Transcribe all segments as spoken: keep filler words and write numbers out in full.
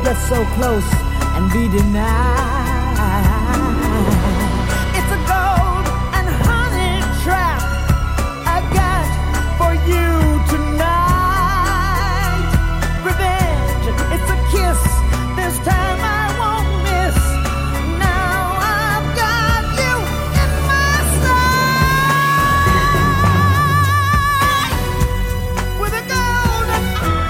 get so close and be denied. It's a gold and honey trap I got for you tonight. Revenge, it's a kiss, this time I won't miss. Now I've got you in my sight. With a golden,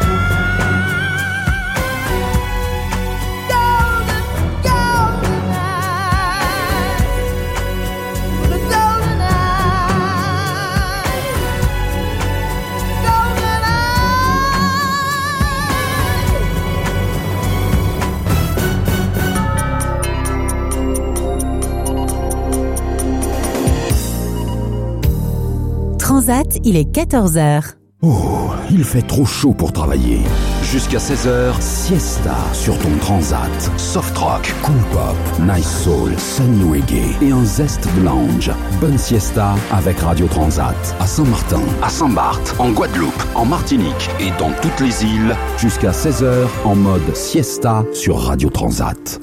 golden, golden eye. With a golden eye. Golden eye. Transat, il est quatorze heures. Oh, il fait trop chaud pour travailler. Jusqu'à seize heures, siesta sur ton Transat. Soft rock, cool pop, nice soul, sunny reggae et un zeste de lounge. Bonne siesta avec Radio Transat. À Saint-Martin, à Saint-Barth, en Guadeloupe, en Martinique et dans toutes les îles. Jusqu'à seize heures en mode siesta sur Radio Transat.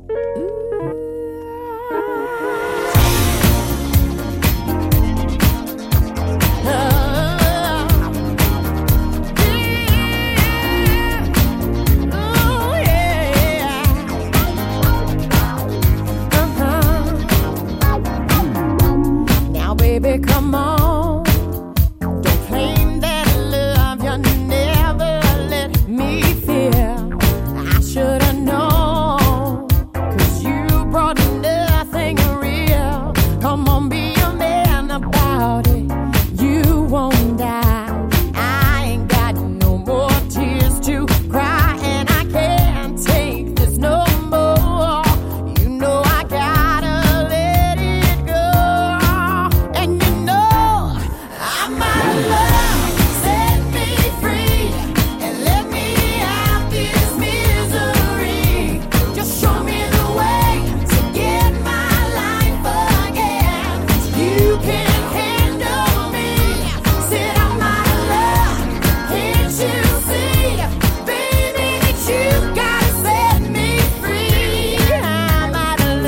Now, baby, come on. Don't claim that love you never let me feel. I should have known, 'cause you brought nothing real. Come on, be a man about it. You won't die. I ain't got no more tears to cry, and I can't take this no more. You know I gotta let it go. And you know I'm out of love. Set me free and let me out this misery. Just show me the way to get my life again. You can handle me. Said I'm out of love. Can't you see, baby, that you gotta set me free? I'm out of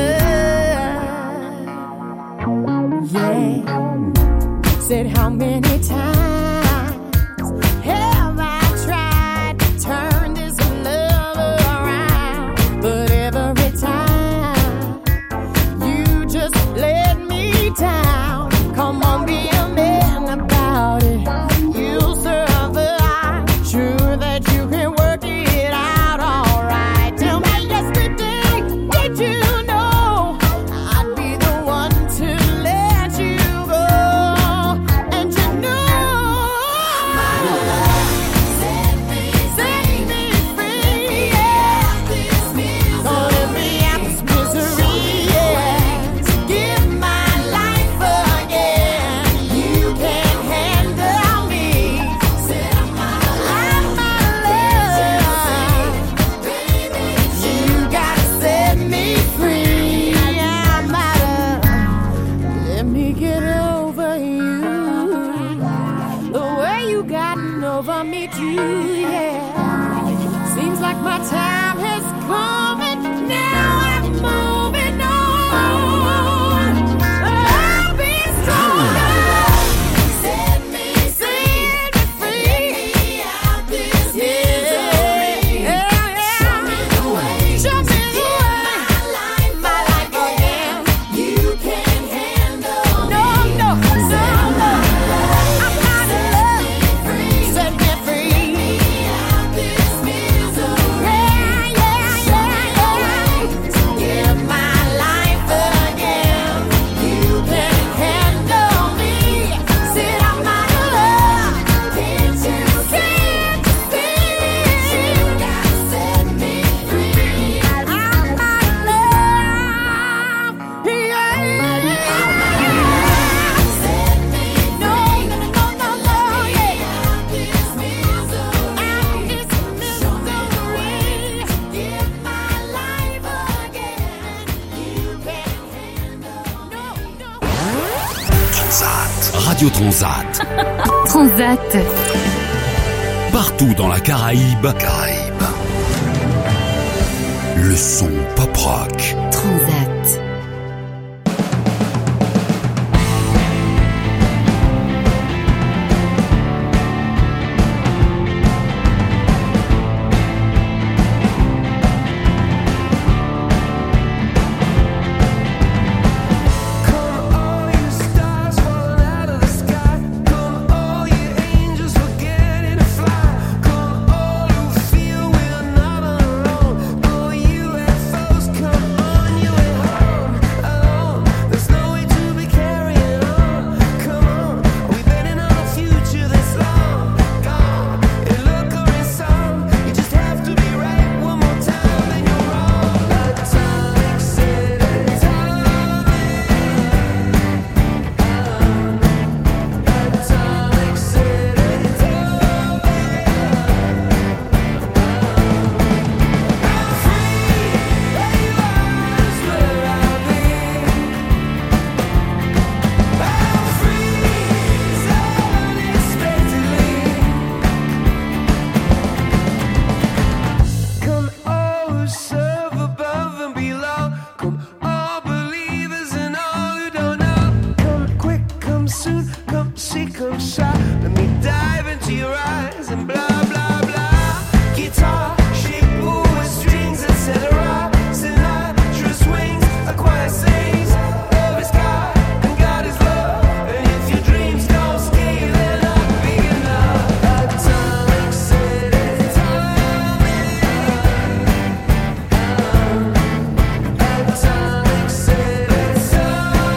love. Yeah. Said how many times have I tried to turn this love around? But every time you just let me down. Come on, be a man about it. You'll survive. Sure that you can work it out alright. Tell me yesterday, did you know I'd be the one to let you go? And you know I'm out of love. Set me free, yeah. Gonna let me out this misery, yeah. To give my life again. You can handle me. Said I'm out of love. You gotta set me free. I'm out of. Let me get over you. The way you gotten over me too, yeah. Seems like my time has come and now I'm moving on. I'll be stronger. Set me free. Out this misery. Show me the way. Show me the way. My life again. You can handle me. No, no, no, no. I'm out of love. Set me free. Out this misery. Yeah, yeah, yeah, yeah. To give my life again. You can handle me. Said I'm out of love. Can't you see? You gotta set me free. I'm out of love. Yeah. Set me free. No, no, no, no, yeah. Out this misery. Out this misery. Give my life again. You can handle. No, no. Transat. Radio Transat. Transat. Partout dans la Caraïbe. Caraïbe. le son pop rock. Transat.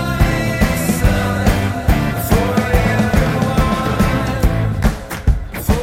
For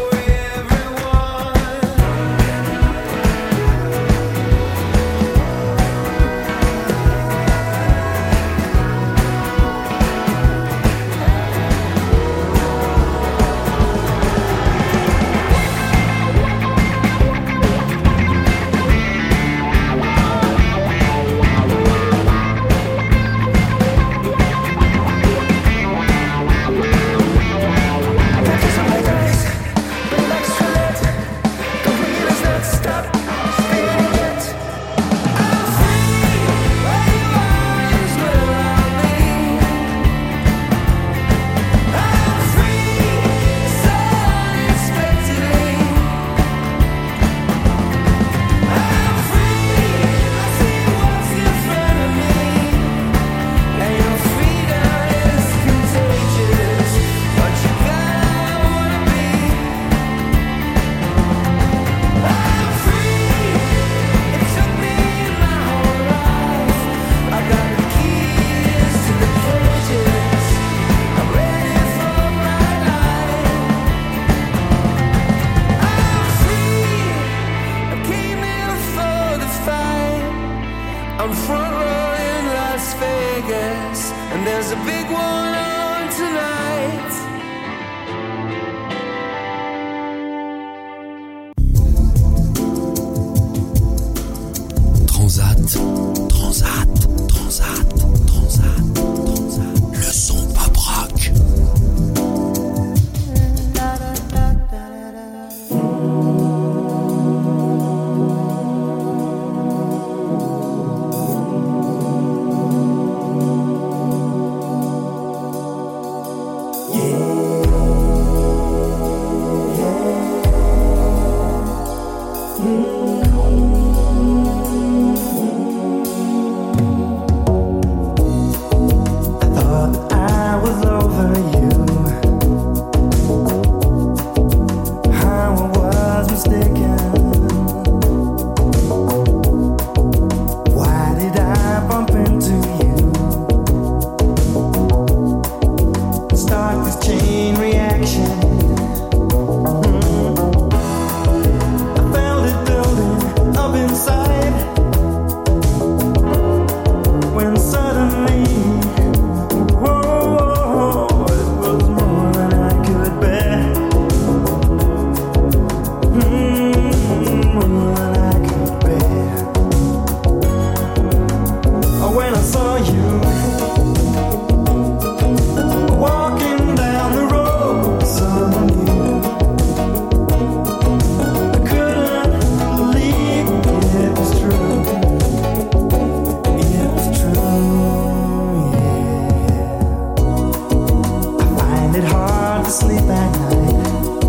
sleep at night.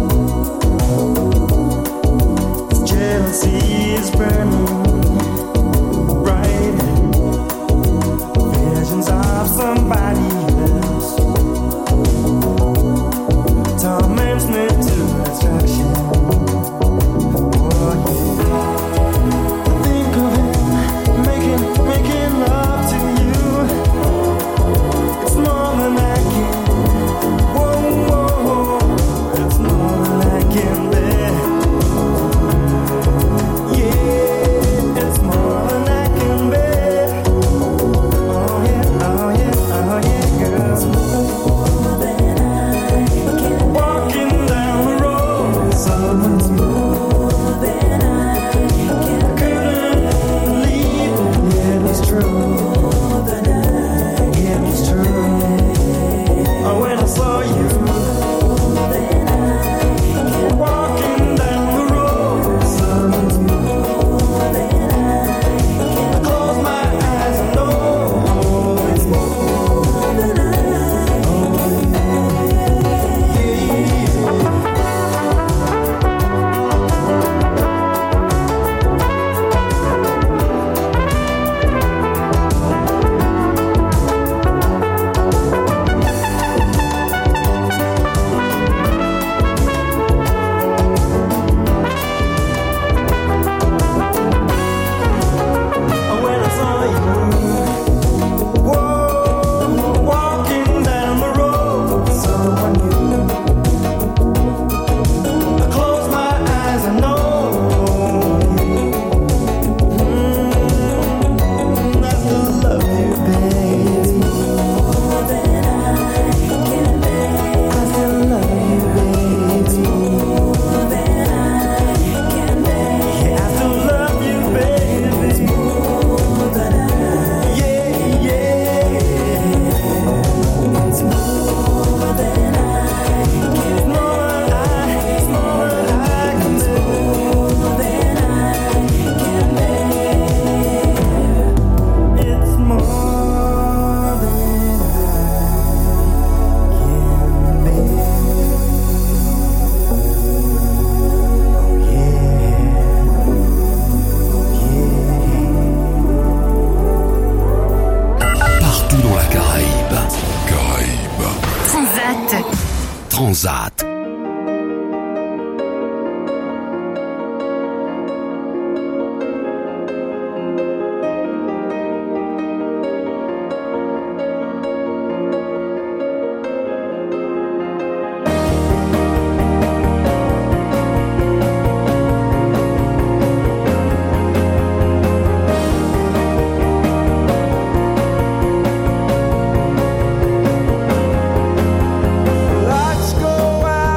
This jealousy is burning bright. Visions of somebody else torments me to distraction. Oh yeah, I think of him making, making love to you. It's more than I can. Whoa, whoa, it's more than I can bear. Yeah, it's more than I can bear. Oh yeah, oh yeah, oh yeah, girl. It's more than I can. Walking down the road with someone more than I can. I couldn't believe it, it was true. More than I can. It was true. Oh, when I saw you, more than I can. Walking down the road with someone more than I can. I close my eyes and know it's more than I can. When I saw you, whoa, walking down the road with someone new, I close my eyes and know, mm, I still love you, baby. More than I can bear. I still love you, baby. More than I can bear. Yeah, I still love you, baby. More than I, yeah, yeah. It's more than I can. It's more than I, it's more than I can bear. More than I can bear. It's more than I can bear. Partout dans la Caraïbe. Caraïbe. Transat. Transat. Let's go out.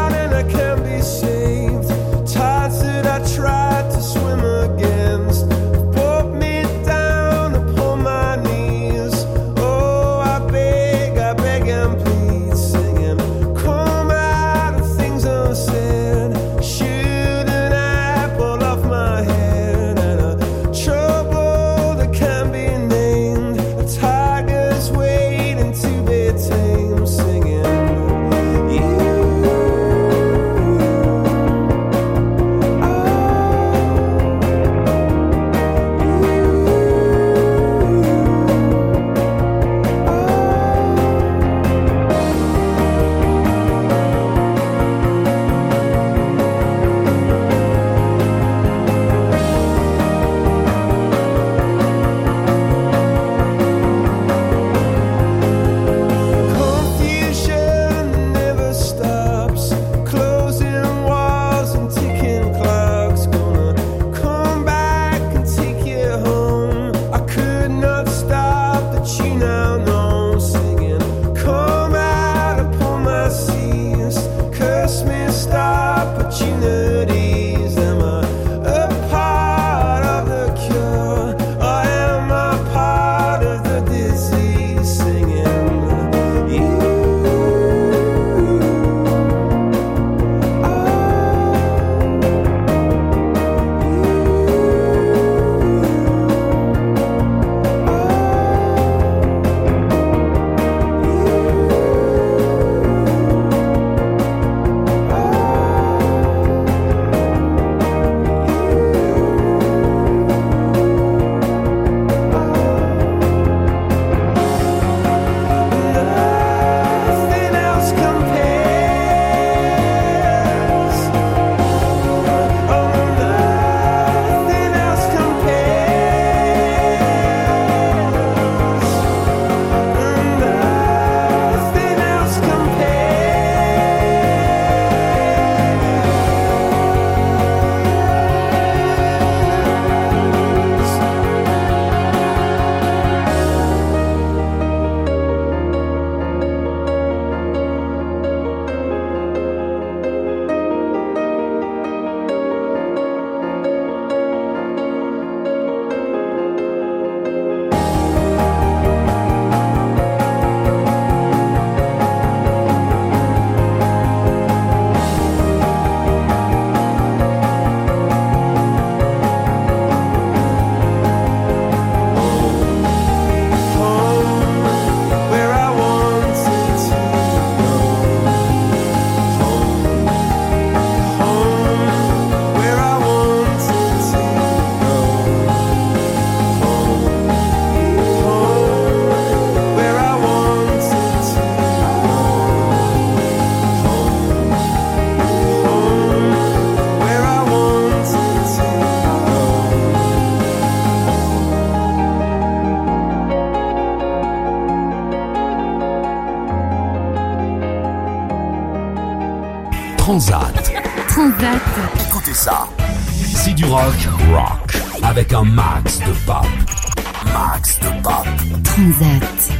Transat. Transat. Écoutez ça. C'est du rock, rock, avec un max de pop. Max de pop. Transat.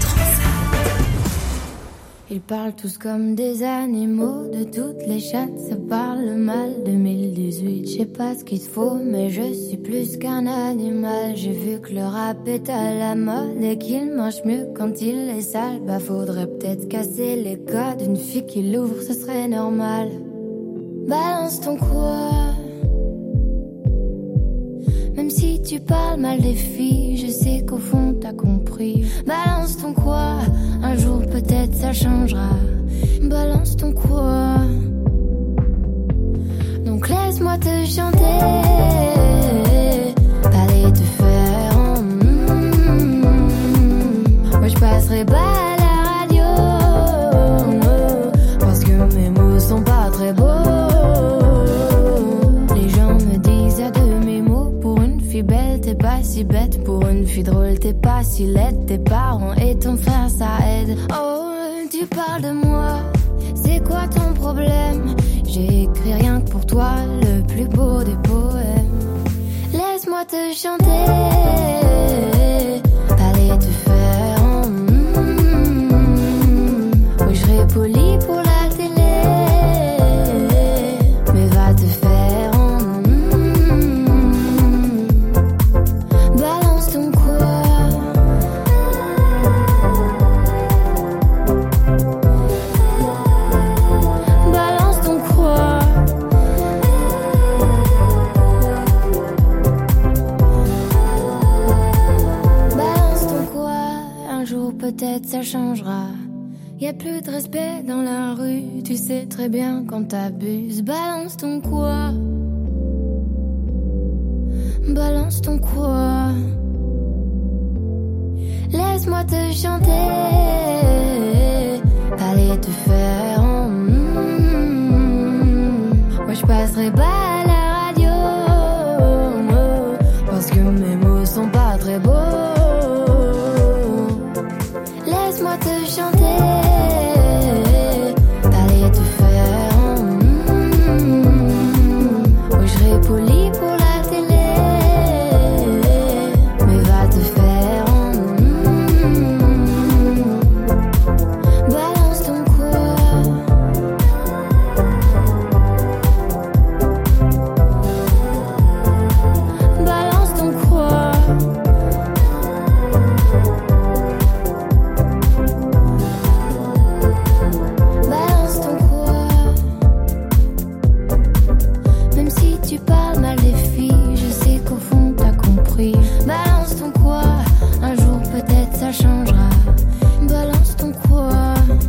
Ils parlent tous comme des animaux, de toutes les chattes, ça parle mal. deux mille dix-huit, je sais pas ce qu'il faut, mais je suis plus qu'un animal. J'ai vu que le rap est à la mode et qu'il mange mieux quand il est sale. Bah faudrait peut-être casser les codes, une fille qui l'ouvre, ce serait normal. Balance ton quoi. Même si tu parles mal des filles, je sais qu'au fond t'as compris. Balance ton quoi, un jour peut-être ça changera. Balance ton quoi. Donc laisse-moi te chanter, aller te faire en mm, moi je passerai pas à la radio, parce que mes mots sont pas très beaux. Les gens me disent à demi mots, pour une fille belle t'es pas si bête, pour une fille drôle t'es pas si laide. Tes parents et ton frère ça aide. Oh tu parles de moi, c'est quoi ton problème? J'ai écrit rien que pour toi, le plus beau des poèmes. Laisse-moi te chanter, aller te faire en mm, oui je serai poli pour la télé, mais va te faire en mm, balance ton quoi. Balance ton quoi. Balance ton quoi. Un jour peut-être ça changera. Y a plus de respect dans la rue, tu sais très bien quand t'abuses. Balance ton quoi. Balance ton quoi. Laisse-moi te chanter, aller te faire en mm, moi je passerai pas à la radio, parce que mes mots sont pas très beaux. Laisse-moi te chanter, aller te faire en mm, oui je serai poli pour la télé, mais va te faire en mm, balance ton quoi. Balance ton quoi. Balance ton quoi. Même si tu parles mal des filles, je sais qu'au fond t'as compris. Balance ton quoi, un jour peut-être ça changera. Balance ton quoi.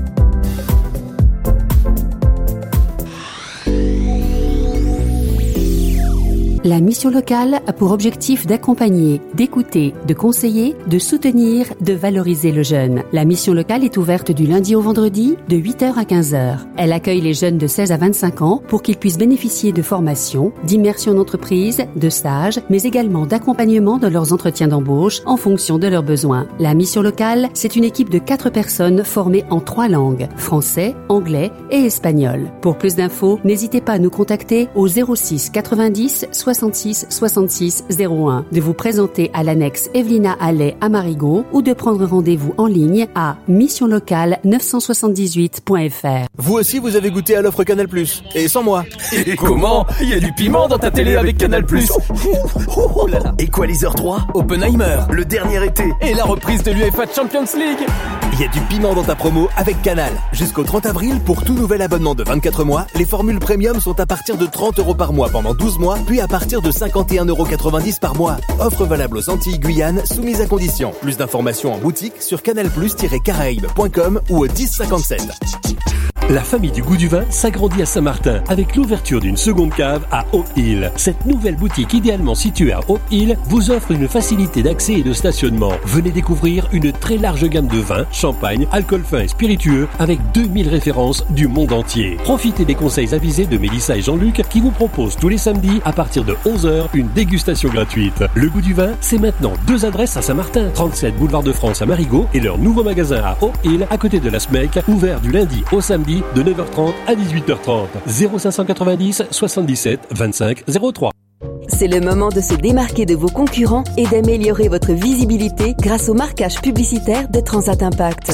La mission locale a pour objectif d'accompagner, d'écouter, de conseiller, de soutenir, de valoriser le jeune. La mission locale est ouverte du lundi au vendredi de huit heures à quinze heures. Elle accueille les jeunes de seize à vingt-cinq ans pour qu'ils puissent bénéficier de formations, d'immersion d'entreprise, de stages, mais également d'accompagnement dans leurs entretiens d'embauche en fonction de leurs besoins. La mission locale, c'est une équipe de quatre personnes formées en trois langues, français, anglais et espagnol. Pour plus d'infos, n'hésitez pas à nous contacter au zéro six quatre-vingt-dix soixante-six soixante-six zéro un, de vous présenter à l'annexe Evelina Allais à Marigot ou de prendre rendez-vous en ligne à mission locale neuf cent soixante-dix-huit point f r. Vous aussi, vous avez goûté à l'offre Canal plus, et sans moi. Et comment? Il y a du piment dans ta télé avec Canal plus. Oh là là. Equalizer trois, Oppenheimer, le dernier été. Et la reprise de l'U E F A Champions League. Il y a du piment dans ta promo avec Canal. Jusqu'au trente avril, pour tout nouvel abonnement de vingt-quatre mois, les formules premium sont à partir de trente euros par mois pendant douze mois, puis à partir de cinquante et un euros quatre-vingt-dix par mois. Offre valable aux Antilles Guyane, soumise à condition. Plus d'informations en boutique sur canal plus tiret caraïbes point com ou au dix cinquante-sept. La famille du goût du vin s'agrandit à Saint-Martin avec l'ouverture d'une seconde cave à Hope Hill. Cette nouvelle boutique idéalement située à Hope Hill vous offre une facilité d'accès et de stationnement. Venez découvrir une très large gamme de vins, champagne, alcool fin et spiritueux avec deux mille références du monde entier. Profitez des conseils avisés de Mélissa et Jean-Luc qui vous proposent tous les samedis à partir de onze heures une dégustation gratuite. Le goût du vin, c'est maintenant deux adresses à Saint-Martin, trente-sept boulevard de France à Marigot et leur nouveau magasin à Hope Hill à côté de la S M E C, ouvert du lundi au samedi vendredi de neuf heures trente à dix-huit heures trente. zéro cinq cent quatre-vingt-dix soixante-dix-sept vingt-cinq zéro trois. C'est le moment de se démarquer de vos concurrents et d'améliorer votre visibilité grâce au marquage publicitaire de Transat Impact.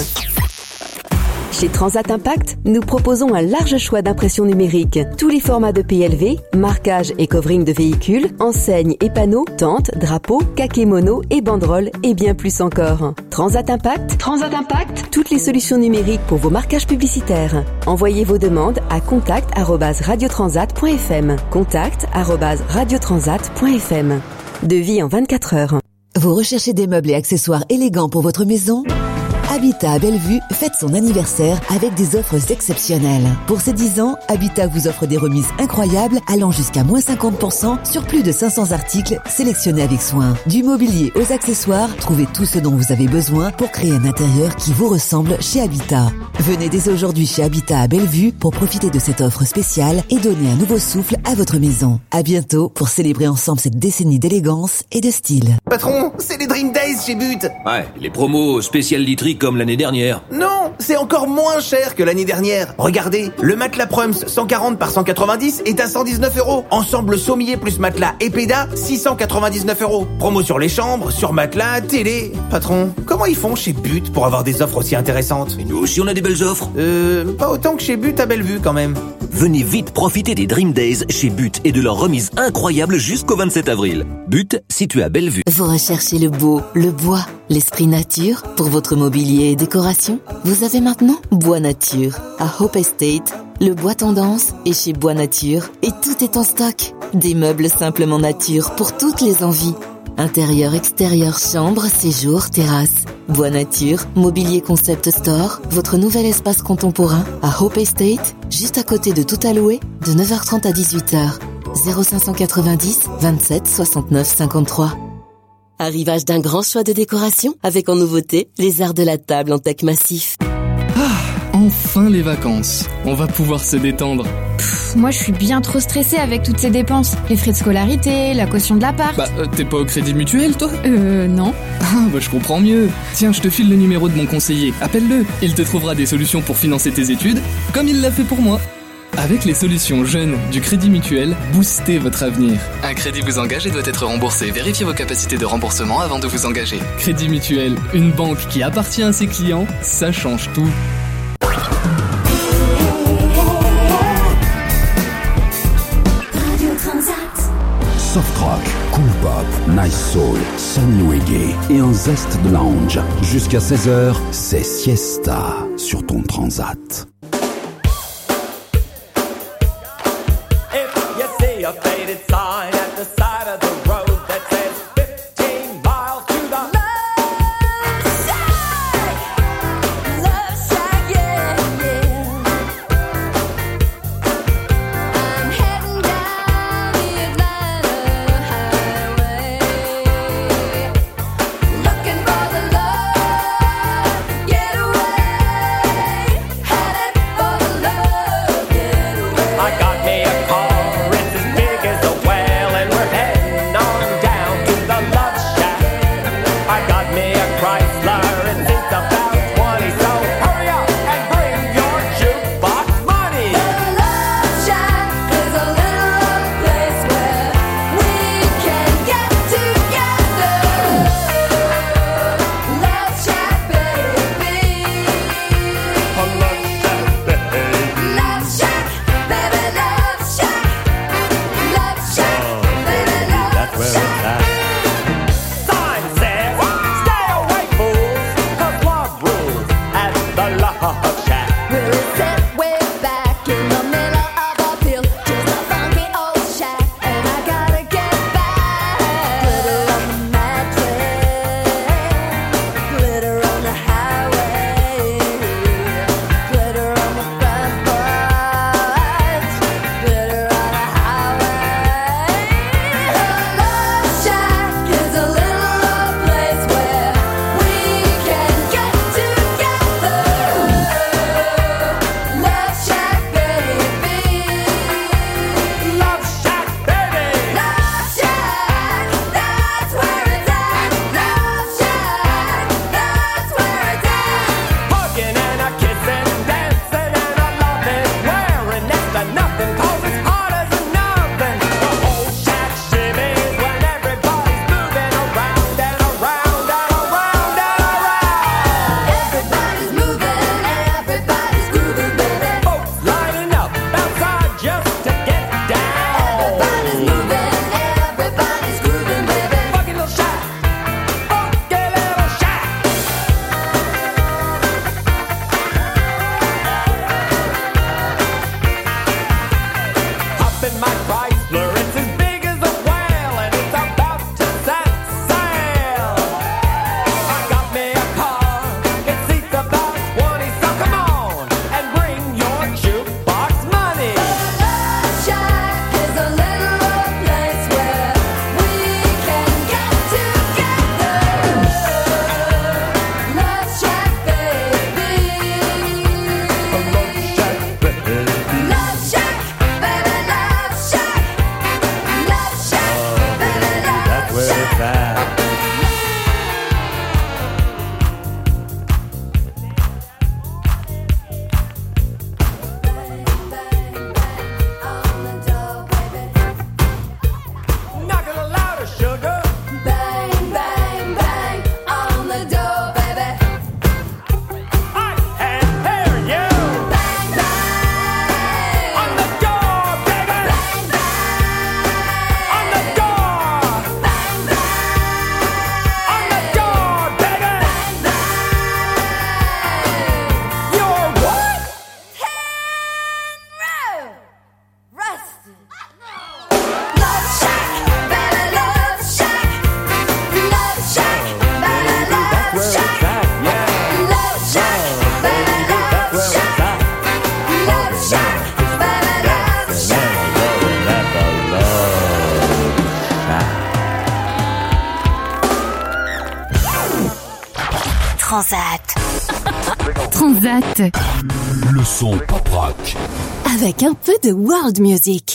Chez Transat Impact, nous proposons un large choix d'impressions numériques. Tous les formats de P L V, marquage et covering de véhicules, enseignes et panneaux, tentes, drapeaux, kakémonos et banderoles et bien plus encore. Transat Impact, Transat Impact, toutes les solutions numériques pour vos marquages publicitaires. Envoyez vos demandes à contact arobase radiotransat point f m. contact arobase radiotransat point f m. Devis en vingt-quatre heures. Vous recherchez des meubles et accessoires élégants pour votre maison ? Habitat à Bellevue fête son anniversaire avec des offres exceptionnelles. Pour ses dix ans, Habitat vous offre des remises incroyables allant jusqu'à moins cinquante pour cent sur plus de cinq cents articles sélectionnés avec soin. Du mobilier aux accessoires, trouvez tout ce dont vous avez besoin pour créer un intérieur qui vous ressemble chez Habitat. Venez dès aujourd'hui chez Habitat à Bellevue pour profiter de cette offre spéciale et donner un nouveau souffle à votre maison. À bientôt pour célébrer ensemble cette décennie d'élégance et de style. Patron, c'est les Dream Days chez But. Ouais, les promos spécial literie comme l'année dernière. Non, c'est encore moins cher que l'année dernière. Regardez, le matelas Prums cent quarante par cent quatre-vingt-dix est à cent dix-neuf euros. Ensemble sommier plus matelas et Peda, six cent quatre-vingt-dix-neuf euros. Promo sur les chambres, sur matelas, télé. Patron, comment ils font chez But pour avoir des offres aussi intéressantes? Et nous aussi on a des belles offres. Euh, pas autant que chez But à Bellevue quand même. Venez vite profiter des Dream Days chez But et de leurs remises incroyables jusqu'au vingt-sept avril. But, situé à Bellevue. Vous recherchez le beau, le bois, l'esprit nature pour votre mobilier et décoration? Vous avez maintenant Bois Nature. À Hope Estate, le bois tendance est chez Bois Nature et tout est en stock. Des meubles simplement nature pour toutes les envies. Intérieur, extérieur, chambre, séjour, terrasse. Bois Nature, mobilier concept store, votre nouvel espace contemporain à Hope Estate, juste à côté de Tout à louer, de neuf heures trente à dix-huit heures. zéro cinq cent quatre-vingt-dix vingt-sept soixante-neuf cinquante-trois. Arrivage d'un grand choix de décoration avec en nouveauté les arts de la table en teck massif. Ah, enfin les vacances. On va pouvoir se détendre. Pff, moi je suis bien trop stressée avec toutes ces dépenses. Les frais de scolarité, la caution de l'appart. Bah euh, t'es pas au Crédit Mutuel toi? Euh non. Ah bah je comprends mieux. Tiens, je te file le numéro de mon conseiller. Appelle-le. Il te trouvera des solutions pour financer tes études, comme il l'a fait pour moi. Avec les solutions jeunes du Crédit Mutuel, boostez votre avenir. Un crédit vous engage et doit être remboursé. Vérifiez vos capacités de remboursement avant de vous engager. Crédit Mutuel, une banque qui appartient à ses clients, ça change tout. Soft rock, cool pop, nice soul, sunny reggae et un zeste de lounge. Jusqu'à seize heures, c'est Siesta sur ton Transat. A faded sign at the side of the road that says fifteen miles to the left side. Left side, yeah, yeah. I'm heading down the Atlanta highway, looking for the love getaway, headed for the love getaway. I got me a car. Transat. Transat. Le son pop rock. Avec un peu de world music.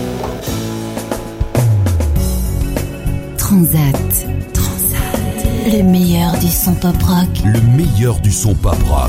Transat. Transat. Le meilleur du son pop rock. Le meilleur du son pop rock.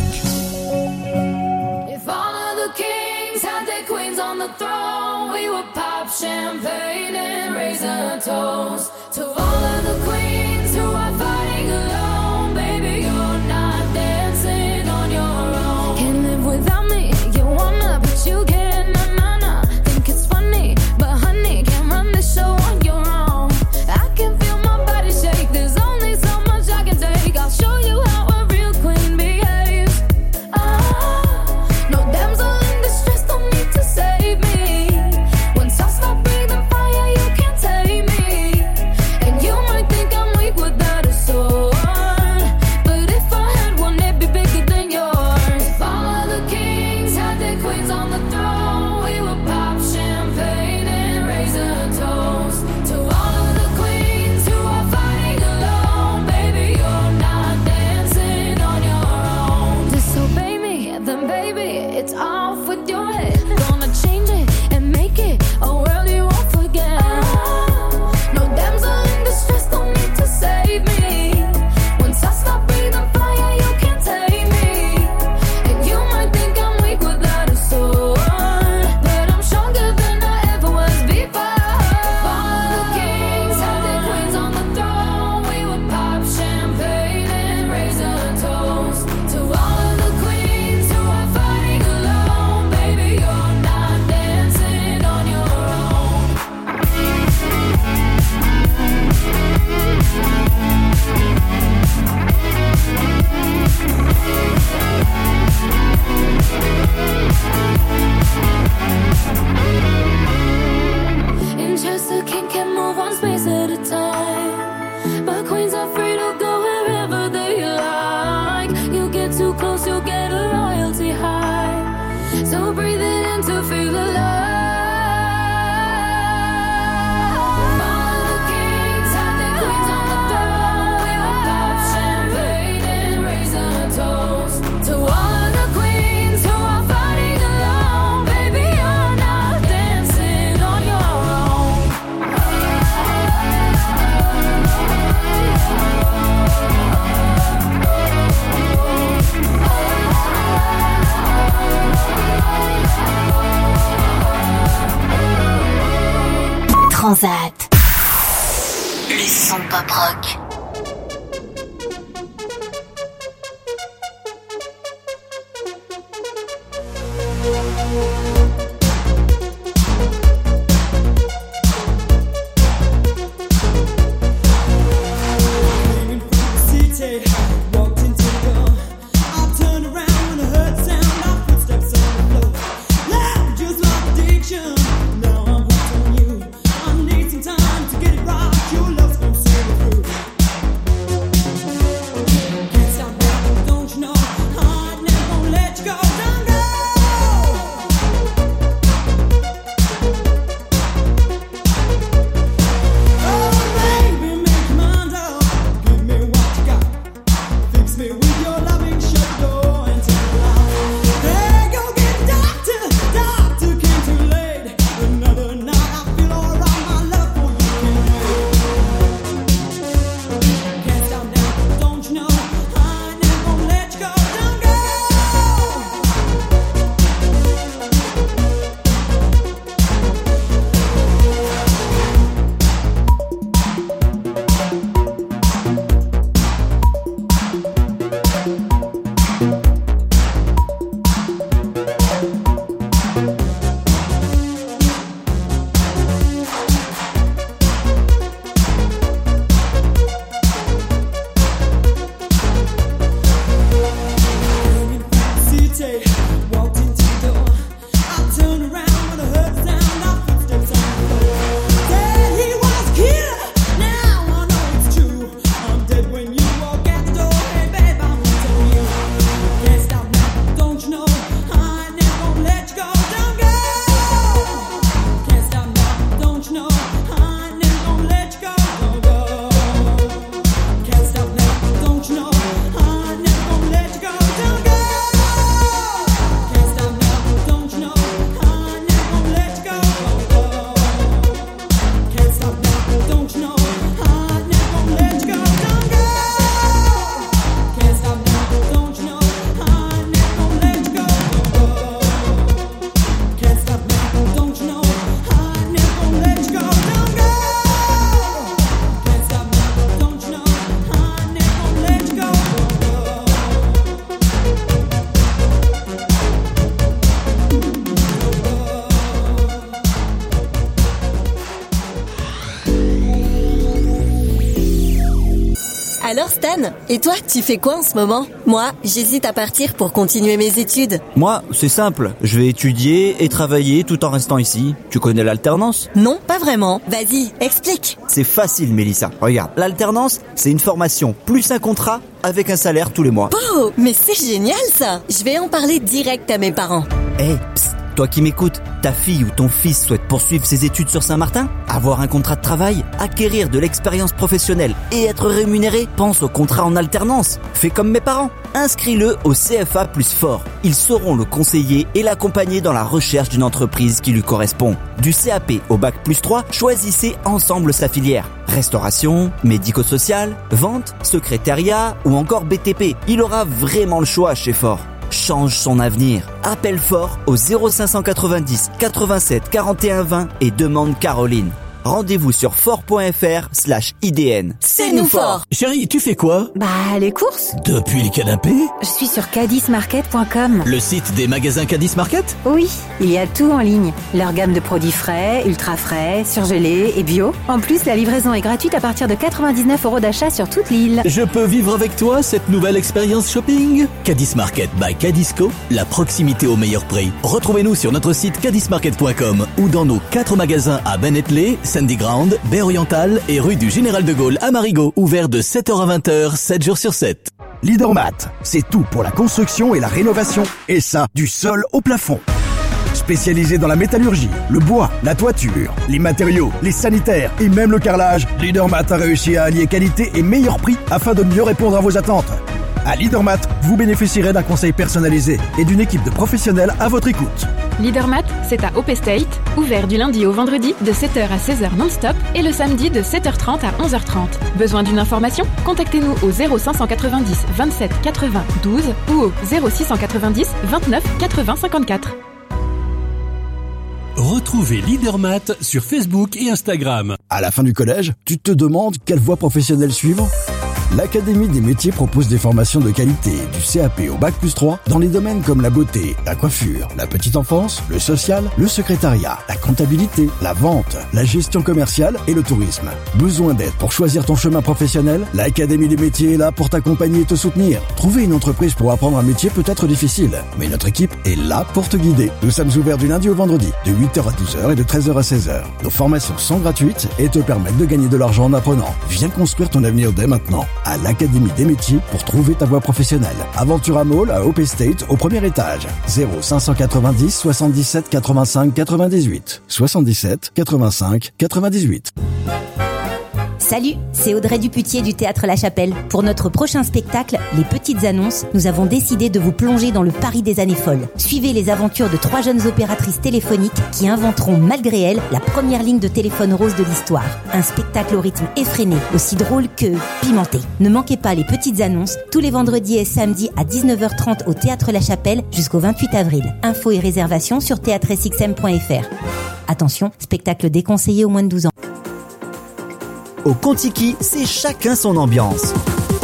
If all of the kings had their queens on the throne, we would pop champagne and raise a toast to all of the queens who are fighting alone. Baby, you're not dancing on your own. Can't live without me, you wanna, but you can't. Nah, nah, nah. Think it's funny, but honey, can't run this show on your own. I can feel my body shake. There's only so much I can take. I'll show you how a real queen behaves. Ah, no damsel in distress, don't need to save me. Once I stop breathing fire, you can't take me. And you might think I'm weak without a sword, but if I had one, it'd be bigger than yours. If all of the kings had their queens on the throne, we would pop champagne and raise a toast to all of the queens who are fighting alone. Baby, you're not dancing on your own. Disobey me, then baby, it's off with your head. Gonna change it and make it a world you won't forget. No damsel in distress, don't need to save me. Once I stop breathing fire, you can't take me. And you might think I'm weak without a sword, but I'm stronger than I ever was before. If all the kings had their queens on the throne, we would pop champagne and raise a toast to all of the queens who are fighting alone. Baby, you're not dancing on your own. In Chester, king can move one space at a time, but queens are free to go wherever they like. You get too close, you'll get a royalty high. So breathe it in to feel alive. All the kings had their queens on the throne. We would pop champagne and raise a toast to all of the queens who are fighting alone. Baby, you're not dancing on your own. Transat. Le son pop rock. City, walked into the door. I turned around when I heard the sound of footsteps on the floor. Loud, just like addiction. Now I'm hooked on you. I need some time to get it right. Your love's gonna see me through. Can't stop now, don't you know? I never gonna let you go. Don't go. Ken, et toi, tu fais quoi en ce moment? Moi, j'hésite à partir pour continuer mes études. Moi, c'est simple. Je vais étudier et travailler tout en restant ici. Tu connais l'alternance? Non, pas vraiment. Vas-y, explique. C'est facile, Mélissa. Regarde, l'alternance, c'est une formation plus un contrat avec un salaire tous les mois. Oh, mais c'est génial ça. Je vais en parler direct à mes parents. Eh, hey, psst, toi qui m'écoutes, ta fille ou ton fils souhaite poursuivre ses études sur Saint-Martin? Avoir un contrat de travail? Acquérir de l'expérience professionnelle et être rémunéré? Pense au contrat en alternance. Fais comme mes parents. Inscris-le au C F A plus fort. Ils sauront le conseiller et l'accompagner dans la recherche d'une entreprise qui lui correspond. Du C A P au bac plus trois, choisissez ensemble sa filière. Restauration, médico-social, vente, secrétariat ou encore B T P. Il aura vraiment le choix chez Fort. Change son avenir. Appelle Fort au zéro cinq cent quatre-vingt-dix quatre-vingt-sept quarante et un vingt et demande Caroline. Rendez-vous sur fort.fr slash IDN. C'est nous Fort. Chérie, tu fais quoi? Bah, les courses. Depuis le canapé? Je suis sur cadis market point com. Le site des magasins Cadis Market? Oui, il y a tout en ligne. Leur gamme de produits frais, ultra frais, surgelés et bio. En plus, la livraison est gratuite à partir de quatre-vingt-dix-neuf euros d'achat sur toute l'île. Je peux vivre avec toi cette nouvelle expérience shopping? Cadis Market by Cadisco, la proximité au meilleur prix. Retrouvez-nous sur notre site cadis market point com ou dans nos quatre magasins à Bennetley, Sandy Ground, Baie Orientale et rue du Général de Gaulle à Marigot, ouvert de sept heures à vingt heures, sept jours sur sept. Leadermat, c'est tout pour la construction et la rénovation. Et ça, du sol au plafond. Spécialisé dans la métallurgie, le bois, la toiture, les matériaux, les sanitaires et même le carrelage, Leadermat a réussi à allier qualité et meilleur prix afin de mieux répondre à vos attentes. À Leadermat, vous bénéficierez d'un conseil personnalisé et d'une équipe de professionnels à votre écoute. Leadermat, c'est à Hope Estate, ouvert du lundi au vendredi de sept heures à seize heures non-stop et le samedi de sept heures trente à onze heures trente. Besoin d'une information? Contactez-nous au zéro cinq cent quatre-vingt-dix vingt-sept quatre-vingts douze ou au zéro six cent quatre-vingt-dix vingt-neuf quatre-vingts cinquante-quatre. Retrouvez Leadermat sur Facebook et Instagram. À la fin du collège, tu te demandes quelle voie professionnelle suivre? L'Académie des métiers propose des formations de qualité du C A P au bac plus trois dans les domaines comme la beauté, la coiffure, la petite enfance, le social, le secrétariat, la comptabilité, la vente, la gestion commerciale et le tourisme. Besoin d'aide pour choisir ton chemin professionnel? L'Académie des métiers est là pour t'accompagner et te soutenir. Trouver une entreprise pour apprendre un métier peut être difficile, mais notre équipe est là pour te guider. Nous sommes ouverts du lundi au vendredi, de huit heures à douze heures et de treize heures à seize heures. Nos formations sont gratuites et te permettent de gagner de l'argent en apprenant. Viens construire ton avenir dès maintenant à l'Académie des métiers pour trouver ta voie professionnelle. Aventura Mall à Hope Estate au premier étage. zéro cinq cent quatre-vingt-dix soixante-dix-sept quatre-vingt-cinq quatre-vingt-dix-huit. soixante-dix-sept quatre-vingt-cinq quatre-vingt-dix-huit. Salut, c'est Audrey Duputier du Théâtre La Chapelle. Pour notre prochain spectacle, Les Petites Annonces, nous avons décidé de vous plonger dans le Paris des années folles. Suivez les aventures de trois jeunes opératrices téléphoniques qui inventeront, malgré elles, la première ligne de téléphone rose de l'histoire. Un spectacle au rythme effréné, aussi drôle que pimenté. Ne manquez pas Les Petites Annonces, tous les vendredis et samedis à dix-neuf heures trente au Théâtre La Chapelle jusqu'au vingt-huit avril. Infos et réservations sur théâtre s x m point f r. Attention, spectacle déconseillé aux moins de douze ans. Au Contiki, c'est chacun son ambiance.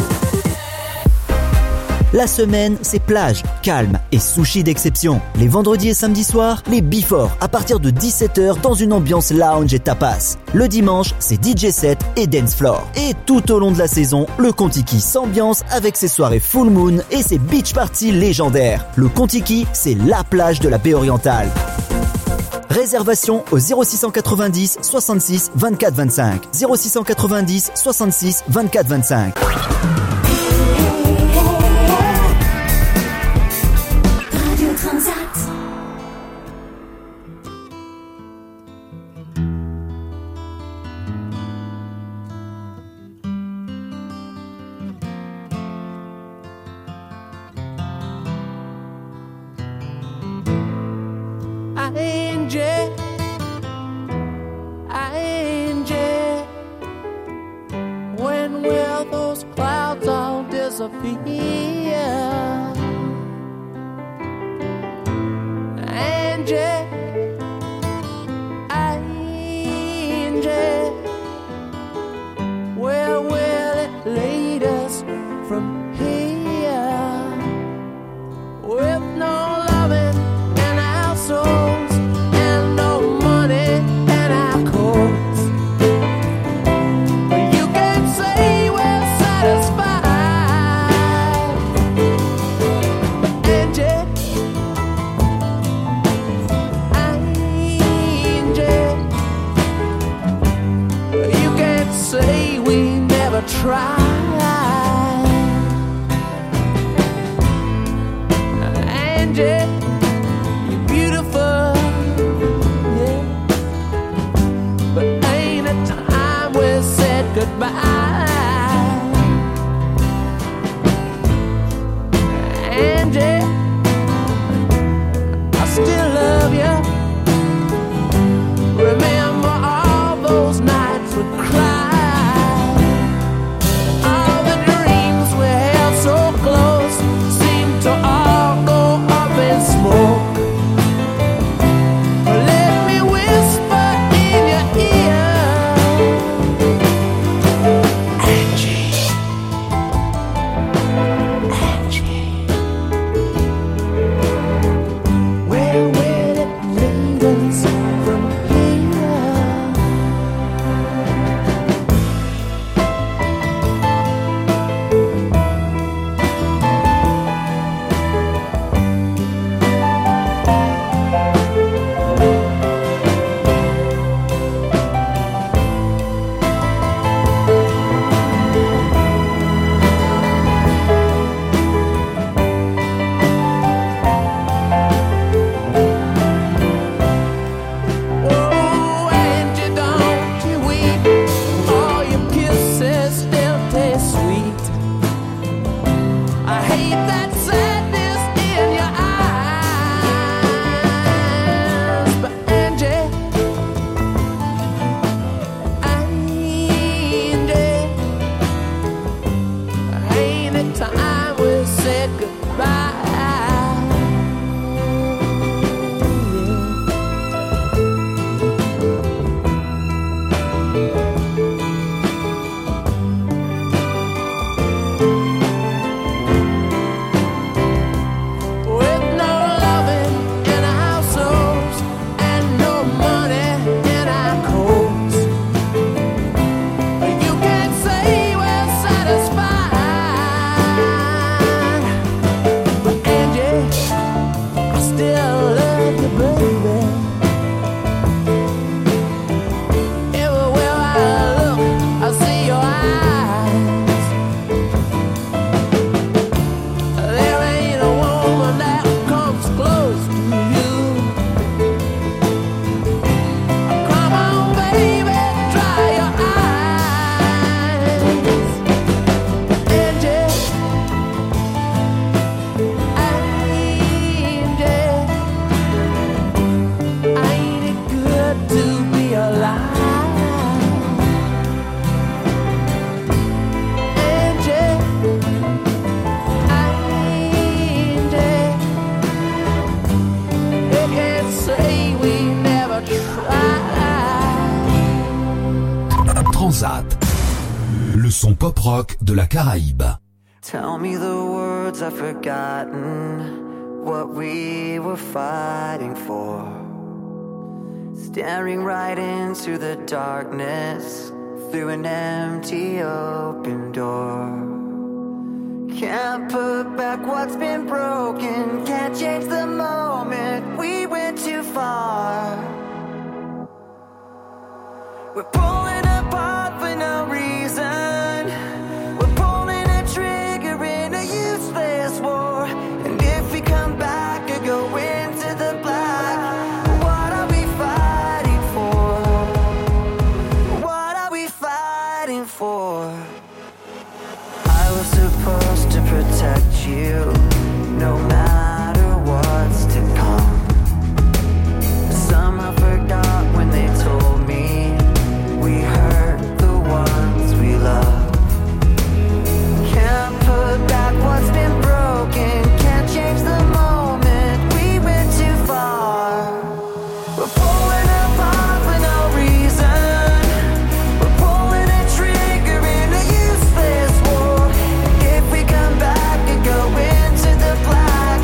La semaine, c'est plage, calme et sushi d'exception. Les vendredis et samedis soirs, les Before à partir de dix-sept heures dans une ambiance lounge et tapas. Le dimanche, c'est D J set et dance floor. Et tout au long de la saison, le Contiki s'ambiance avec ses soirées full moon et ses beach parties légendaires. Le Contiki, c'est la plage de la baie orientale. Réservation au zéro six cent quatre-vingt-dix soixante-six vingt-quatre vingt-cinq. zéro six cent quatre-vingt-dix soixante-six vingt-quatre vingt-cinq. Radio Transat. Angie, Angie, when will those clouds all disappear? Angie, Angie, where will it lead us from here? With no loving in our souls and no money in our coats, you can say we're satisfied. Angie, you're beautiful, yeah. But ain't it time we said goodbye? Angie, I still love you. Remember all those nights we cried. All the dreams we held so close seem to all go up in smoke. Let me whisper in your ear, Angie, Angie, where will it lead us from here? Oh, Angie, don't you weep. All your kisses still taste sweet. I hate that sadness in your eyes. But Angie, Angie, ain't it time we said goodbye? With no loving in our souls and no money in our coats, you can't say we're satisfied. But Angie, I still love you, baby. Everywhere I look, I see your eyes. There ain't a woman that comes close to you. Come on, baby, dry your eyes. Angie, Angie, ain't it good to be alive? Angie, Angie, they can't say we never tried. Transat, le son pop-rock de la Caraïbe. Tell me the words I've forgotten, what we were fighting for. Staring right into the darkness through an empty open door. Can't put back what's been broken, can't change the moment we went too far. We're pulling apart for no reason. We're pulling a trigger in a useless war. And if we come back or go into the black, what are we fighting for? What are we fighting for? I was supposed to protect you, no matter what's to come. Somehow forgot when they told me we hurt the ones we love. Can't put back what's been broken, can't change the moment we went too far. We're pulling apart for no reason. We're pulling a trigger in a useless war. And if we come back and go into the black,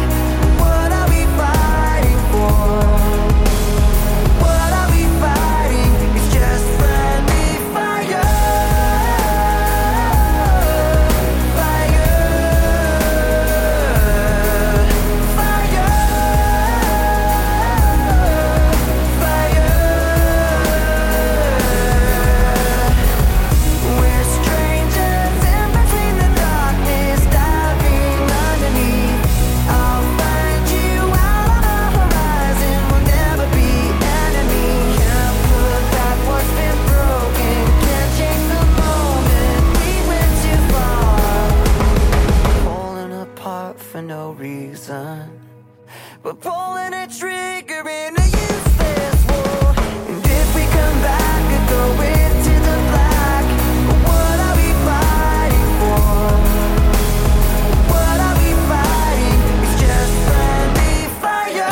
reason. But pulling a trigger in a useless war. And if we come back and go into the black, what are we fighting for? What are we fighting? It's just friendly fire.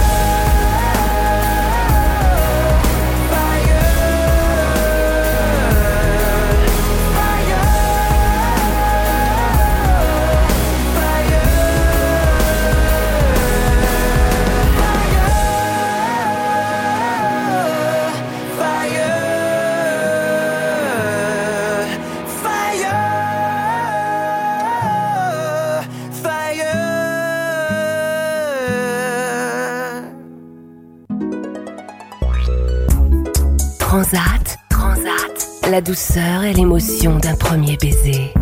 Transat, Transat, la douceur et l'émotion d'un premier baiser.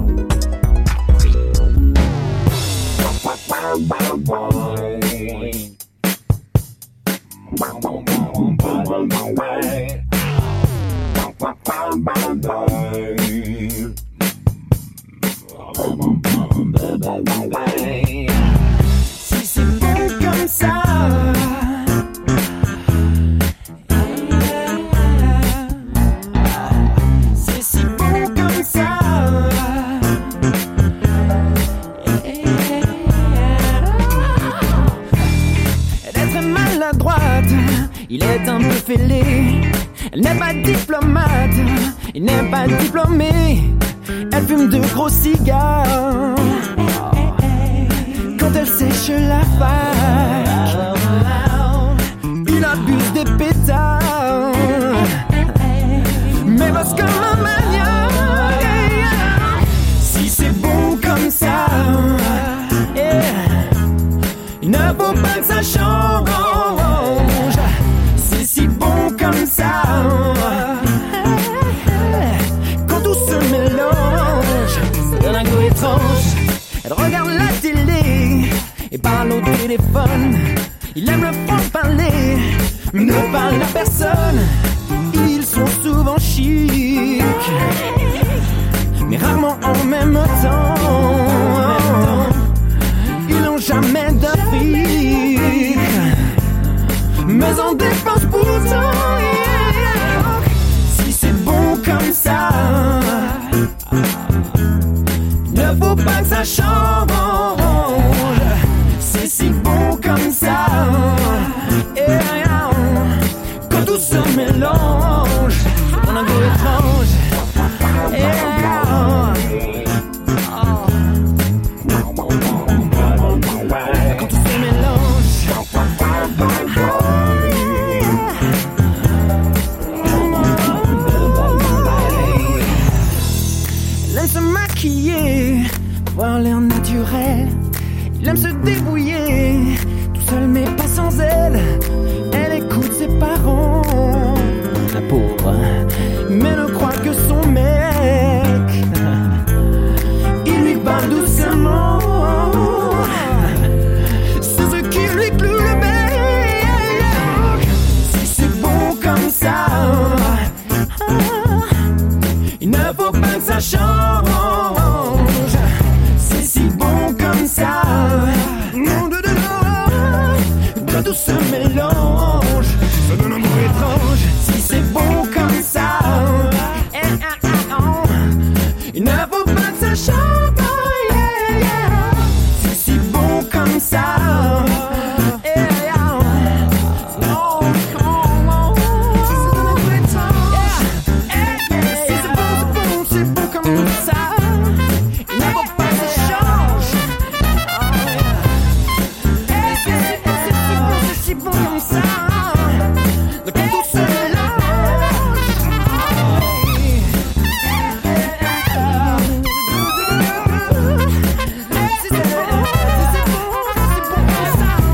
Si c'est bon comme ça. Il est un peu fêlé, elle n'est pas diplomate, il n'est pas diplômé. Elle fume de gros cigares quand elle sèche la fac. Il abuse des pétards, mais bosse comme un maniaque. Si c'est bon comme ça, yeah, il ne faut pas que ça change. C'est si bon comme ça. Quand tout se mélange, c'est un goût étrange. Elle regarde la télé et parle au téléphone. Il aime le franc-parler, mais ne parle à personne. Ils sont souvent chics, mais rarement en même temps. Ils n'ont jamais de fric, mais on dépense pourtant. Si c'est bon comme ça, ne faut pas que ça change. C'est si bon comme ça. Quand tout se mélange, c'est un goût étrange. Quand tout se mélange. Il aime se maquiller, avoir l'air naturel. Il aime se débrouiller, tout seul mais pas sans elle. Elle écoute ses parents, la pauvre, mais ne croit que son mec. Il lui parle doucement, c'est ce qui lui cloue le bec. Si c'est bon comme ça, il ne faut pas que ça change. C'est si bon comme ça. Quand tout se mélange, ça donne un goût étrange. Si c'est bon comme ça, eh, eh, eh, oh, il ne faut pas que ça change. Yeah, yeah. C'est si bon comme ça. Eh, eh, oh, oh, oh, oh. Ça donne un goût étrange. Eh, eh, eh. Si c'est bon, c'est bon, c'est bon comme ça. Il ne faut pas que ça change. C'est bon comme ça. Le quand tout se mélange. Si c'est bon, si c'est bon, c'est bon comme ça.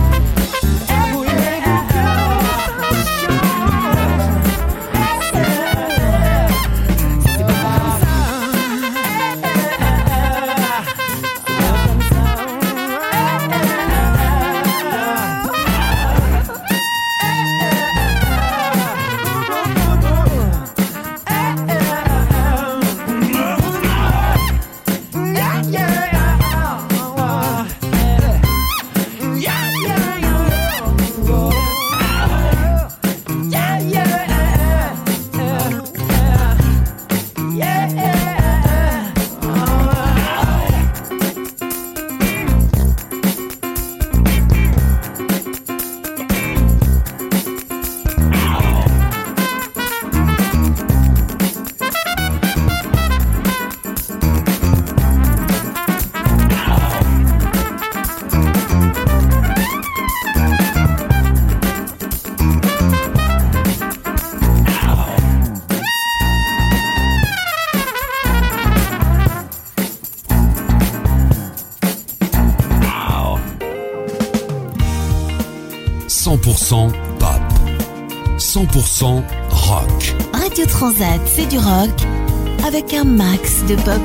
cent pour cent pop, cent pour cent rock. Radio Transat, c'est du rock avec un max de pop.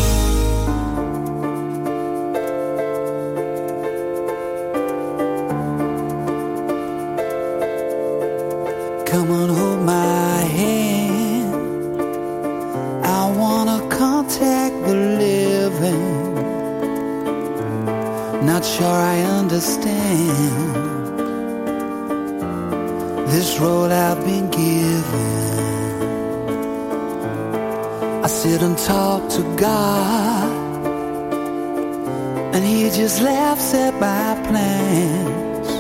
Come on, hold my hand. I wanna contact the living. Not sure I understand this road I've been given. I sit and talk to God, and He just laughs at my plans.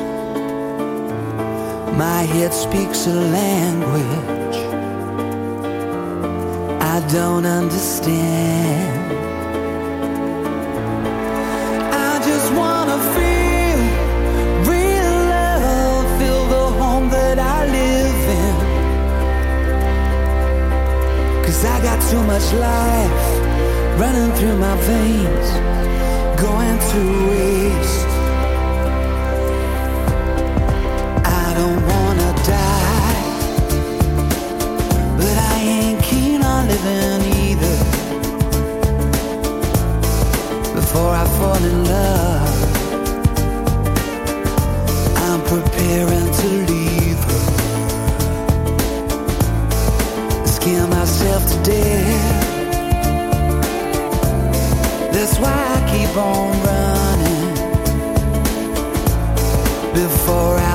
My head speaks a language I don't understand. I just wanna feel real love, feel the home that I live in. 'Cause I got too much life running through my veins, going to waste. I don't wanna die, but I ain't keen on living either. Before I fall in love, I'm preparing to leave her. Scare myself to death. That's why I keep on running. Before I